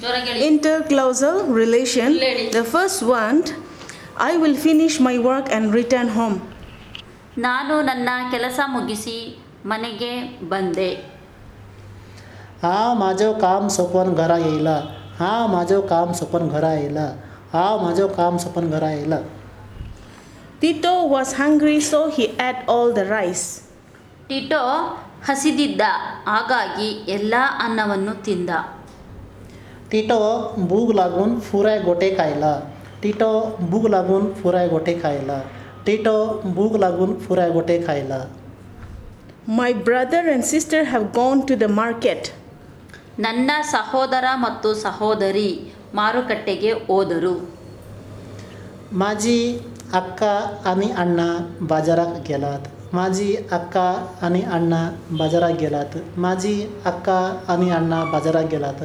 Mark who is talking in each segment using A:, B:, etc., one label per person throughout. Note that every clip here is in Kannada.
A: Interclausal relation. The first one, I will finish my work and return home.
B: ನಾನು ನನ್ನ ಕೆಲಸ ಮುಗಿಸಿ ಮನೆಗೆ ಬಂದೆ.
C: हा माझं काम सोपन घरा येईल. हा माझं काम सोपन घरा येईल. हा माझं काम सोपन घरा येईल.
A: Tito was hungry, so he ate all the rice.
B: Tito ಹಸಿದಿದ್ದ, ಹಾಗಾಗಿ ಎಲ್ಲ ಅನ್ನವನ್ನು ತಿಂದ.
C: टिटो भूक लागून फुराय गोटे खायला. टिटो भूक लागून फुराय गोटे खायला. टिटो भूक लागून फुराय गोटे खायला.
A: My brother and sister have gone to the market.
B: ನನ್ನ ಸಹೋದರ ಮತ್ತು ಸಹೋದರಿ ಮಾರುಕಟ್ಟೆಗೆ ಹೋದರು.
C: माझी अक्का आणि अण्णा बाजारात गेलात. माझी अक्का आणि अण्णा बाजारात गेलात. माझी अक्का आणि अण्णा बाजारात गेलात.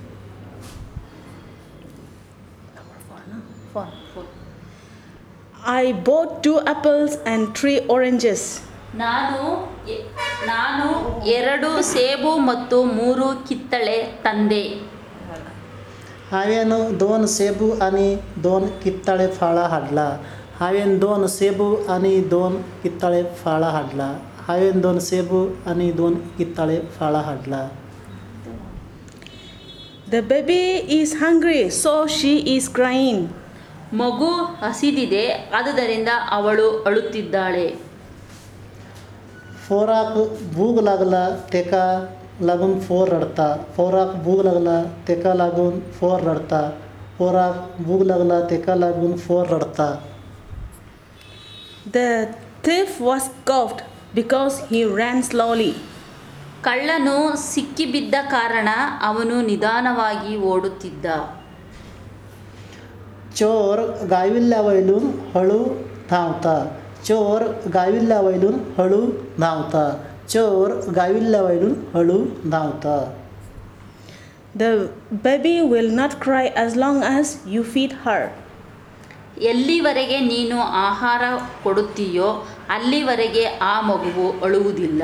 A: I bought 2 apples and 3 oranges.
B: ನಾನು 2 ಸೇಬು ಮತ್ತು 3 ಕಿತ್ತಳೆ ತಂದೆ.
C: हांवें 2 सेबू आणि 2 कित्ताळे फळां हाडला. हांवें 2 सेबू आणि 2 कित्ताळे फळां हाडला. हांवें 2 सेबू आणि 2 कित्ताळे फळां हाडला.
A: The baby is hungry, so she is crying.
B: ಮಗು ಹಸಿದಿದೆ, ಆದುದರಿಂದ ಅವಳು ಅಳುತ್ತಿದ್ದಾಳೆ.
C: पोराक भूक लागला तेका लागून पोर रडता. पोराक भूक लागला तेका लागून पोर रडता. पोराक भूक लागला तेका लागून पोर रडता.
A: The thief was cuffed because he ran slowly.
B: ಕಳ್ಳನು ಸಿಕ್ಕಿಬಿದ್ದ ಕಾರಣ ಅವನು ನಿಧಾನವಾಗಿ ಓಡುತ್ತಿದ್ದ.
C: चोर गाविल्ल्या वयलून हळू धांवता. चोर गाविल्ल्या वयलून हळू धांवता. चोर गाविल्ल्या वयलून हळू धांवता.
A: The baby will not cry as long as you feed her.
B: ಎಲ್ಲಿವರೆಗೆ ನೀನು ಆಹಾರ ಕೊಡುತ್ತೀಯೋ ಅಲ್ಲಿವರೆಗೆ ಆ ಮಗುವು ಅಳುವುದಿಲ್ಲ.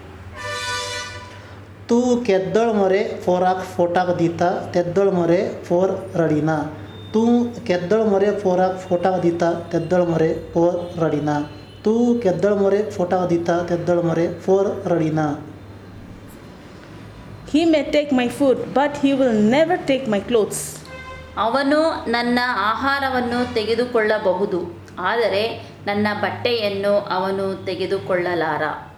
C: तू केद्दळ मरे पोराक फोटाक दिता तेद्दळ मरे पोर रडिना. तू केद्दळ मरे पोराक फोटाक दिता तेद्दळ मरे पोर रडिना. तू केद्दळ मरे फोटाक दिता तेद्दळ मरे पोर रडिना.
A: He may take my food, but he will never take my clothes.
B: ಅವನು ನನ್ನ ಆಹಾರವನ್ನು ತೆಗೆದುಕೊಳ್ಳಬಹುದು, ಆದರೆ ನನ್ನ ಬಟ್ಟೆಯನ್ನು ಅವನು ತೆಗೆದುಕೊಳ್ಳಲಾರ.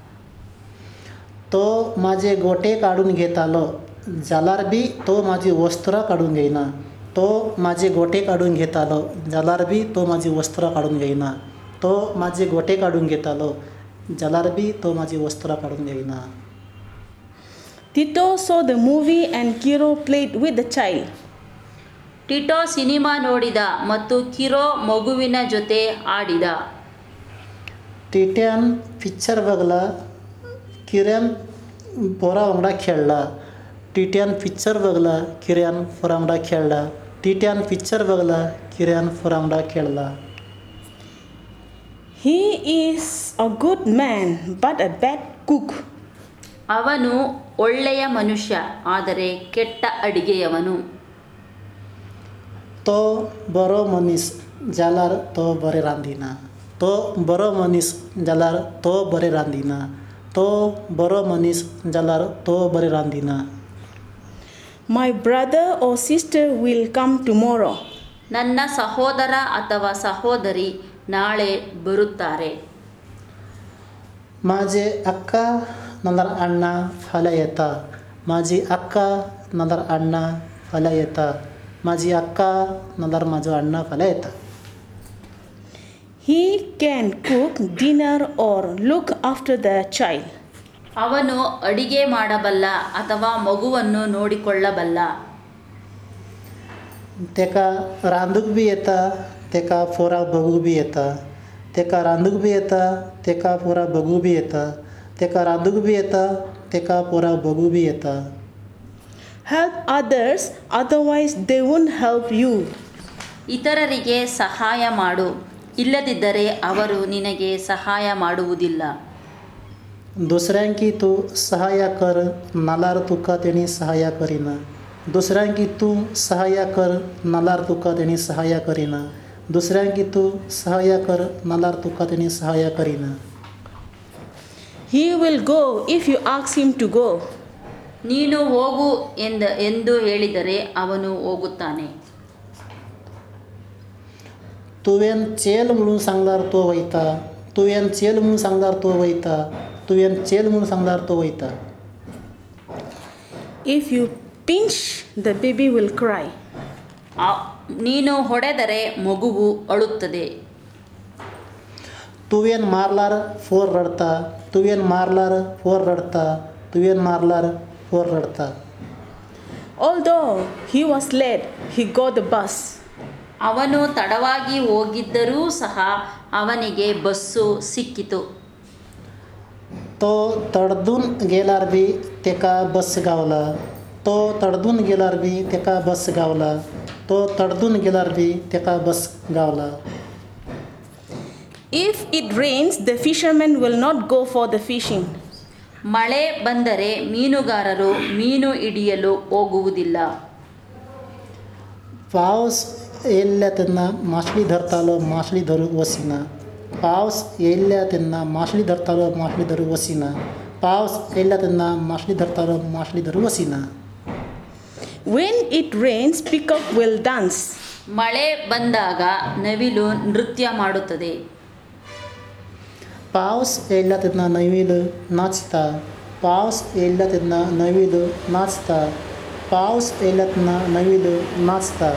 C: तो माझे गोटे काढून घेतालो जाल्यार बी तो माझी वस्त्रां काढून घेयना. तो माझे गोटे काढून घेतालो जाल्यार बी तो माझी वस्त्रां काढून घेयना. तो माझे गोटे काढून घेतालो जाल्यार बी तो माझी वस्त्रां काढून घेयना.
A: Tito saw the movie and Kiro played with the child.
B: Tito cinema ನೋಡಿದ ಮತ್ತು ಕಿರೋ ಮಗುವಿನ ಜೊತೆ ಆಡಿದ.
C: टिट्यान पिक्चर बघला. किऱ्यान पोरा वांगडा खेळला. टिट्यान पिक्चर बघला. किऱ्यान पोरा वांगडा खेळला. टिट्यान पिक्चर बघला. किऱ्यान पोरा वांगडा खेळला.
A: He is a good man, but a bad cook.
B: ಅವನು ಒಳ್ಳೆಯ ಮನುಷ್ಯ, ಆದರೆ ಕೆಟ್ಟ ಅಡಿಗೆಯವನು.
C: तो बरो मनीस जाल्यार तो बरें रांदिना. तो बरो मनीस जाल्यार तो बरें रांदिना. तो बरो मनीस जाल्यार तो बरें रांदिना.
A: My brother or sister will come tomorrow.
B: ನನ್ನ ಸಹೋದರ ಅಥವಾ ಸಹೋದರಿ ನಾಳೆ ಬರುತ್ತಾರೆ.
C: माझे अक्का नाल्यार अण्णा फाल्यां येता. माझी अक्का नाल्यार अण्णा फाल्यां येता. माझी अक्का नाल्यार म्हाजो अण्णा फाल्यां येता.
A: He can cook dinner or look after the child.
B: ಅವನು ಅಡಿಗೆ ಮಾಡಬಲ್ಲ ಅಥವಾ ಮಗುವನ್ನು ನೋಡಿಕೊಳ್ಳಬಲ್ಲ.
C: तेका रांदूंक बी येता. तेका पोराक बगूंक बी येता. तेका रांदूंक बी येता. तेका पोराक बगूंक बी येता. तेका रांदूंक बी येता. तेका पोराक बगूंक बी येता.
A: Help others, otherwise they won't help you.
B: ಇತರರಿಗೆ ಸಹಾಯ ಮಾಡು, ಇಲ್ಲದಿದ್ದರೆ ಅವರು ನಿನಗೆ ಸಹಾಯ ಮಾಡುವುದಿಲ್ಲ.
C: दुसऱ्यांकी तूं सहाय्य कर नाल्यार तुका तेणी सहाय्य करिना. दुसऱ्यांकी तू सहाय्य कर नालार तुका तेणी सहाय्य करिना. दुसऱ्यांकी तू सहाय्य कर नालार तुका तेणी सहाय्य करिना.
A: He will go if you ask him to go.
B: ನೀನು ಹೋಗು ಎಂದು ಹೇಳಿದರೆ ಅವನು ಹೋಗುತ್ತಾನೆ.
C: तुवें चेल म्हणून सांगल्यार तो वयता. तुवें चेल म्हणून सांगल्यार तो वयता. तुवें चेल म्हणून सांगल्यार तो वयता.
A: If you pinch, the baby will cry.
B: ನೀನು ಹೊಡೆದರೆ ಮಗುವು ಅಳುತ್ತದೆ.
C: तुवें मारल्यार फोर रडता. तुवें मारल्यार फोर रडता. तुवें मारल्यार फोर रडता.
A: Although he was late, he got the bus.
B: ಅವನು ತಡವಾಗಿ ಹೋಗಿದ್ದರೂ ಸಹ ಅವನಿಗೆ ಬಸ್ಸು ಸಿಕ್ಕಿತು.
C: तो तडदून गेल्यार बी तेका बस गावला. तो तडदून गेल्यार बी तेका बस गावला. तो तडदून गेल्यार बी तेका बस गावला.
A: If it rains, the fishermen will not go for the fishing.
B: ಮಳೆ ಬಂದರೆ ಮೀನುಗಾರರು ಮೀನು ಹಿಡಿಯಲು ಹೋಗುವುದಿಲ್ಲ.
C: पावस येयल्ल्या तेन्ना माशळी धरतालो माशळी धरूंक वसिना. पावस येयल्ल्या तेन्ना माशळी धरतालो माशळी धरूंक वसिना. पावस येयल्ल्या तेन्ना माशळी धरतालो माशळी धरूंक वसिना.
A: When it rains, peacock will dance.
B: ಮಳೆ ಬಂದಾಗ ನವಿಲು ನೃತ್ಯ ಮಾಡುತ್ತದೆ.
C: पावस येयल्ल्या तेन्ना नवील नाचता. पावस येयल्ल्या तेन्ना नवील नाचता. पावस येयल्ल्या तेन्ना नवील नाचता.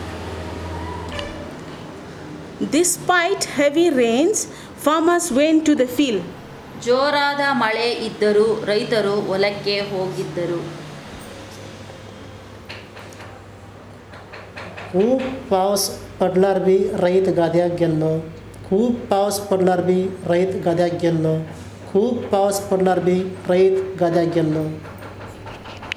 A: Despite heavy rains, farmers went to the field.
B: ಜೋರಾದ ಮಳೆ ಇದ್ದರೂ ರೈತರು ಹೊಲಕ್ಕೆ ಹೋಗಿದ್ದರು.
C: खूब पावस पडल्यार बी रैत गाद्याक गेल्लो. खूब पावस पडल्यार बी रैत गाद्याक गेल्लो. खूब पावस पडल्यार बी रैत गाद्याक गेल्लो.